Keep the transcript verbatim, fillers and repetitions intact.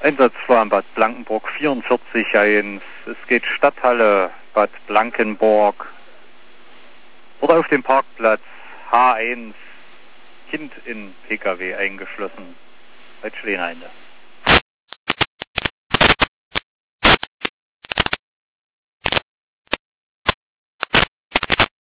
Einsatzplan Bad Blankenburg vierundvierzig eins. Es geht Stadthalle Bad Blankenburg. Oder auf dem Parkplatz H eins. Kind in P K W eingeschlossen. Bei Schlehenheide.